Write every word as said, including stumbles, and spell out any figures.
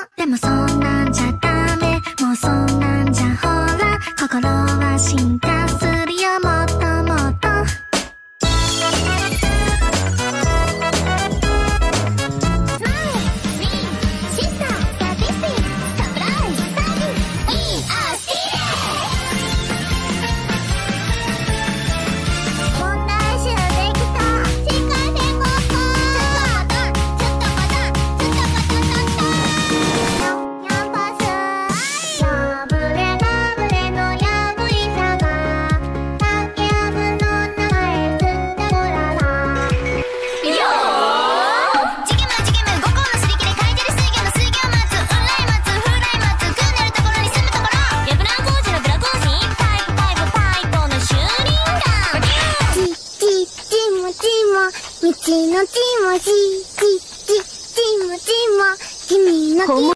でもそんなんじゃダメ、もうそんなんじゃほら心は進化するよもっともっと。みちのちもちちちちもちも君の